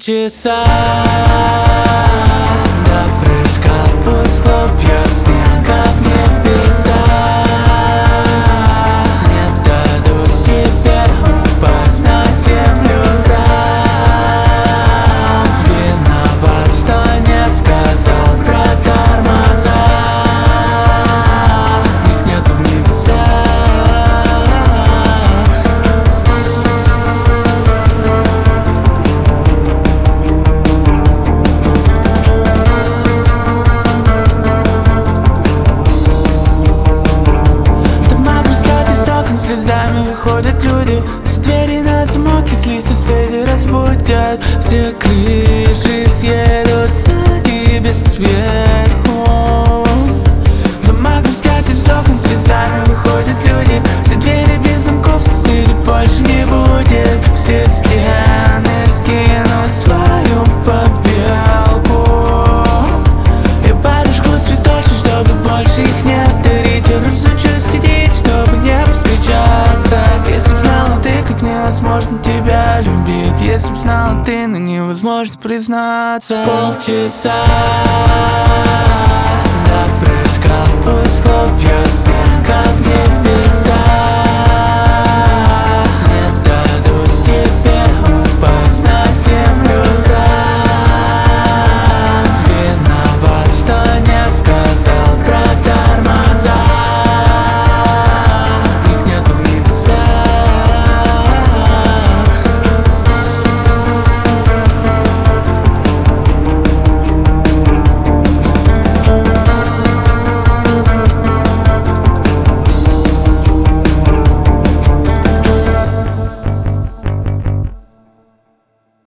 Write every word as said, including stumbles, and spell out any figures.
Полчаса до прыжка, пусть хлопья снега в небеса не дадут тебе упасть на землю сам. Виноват, что не сказал про тормоза, их нету в небесах. Слезами выходят люди, все двери на замок, если соседи разбудят. Все крыши съедут на тебе сверху. Дома грустят из окон, слезами выходят люди, все двери без замков, соседей больше не будет. Все стены скинут свою побелку и барышку цветочек, чтобы больше их не дарить. Я разучусь ходить, чтобы не встречаться. Если б знала ты, как невозможно тебя любить, если б знала ты, но невозможно признаться. Полчаса до прыжка, пусть хлопья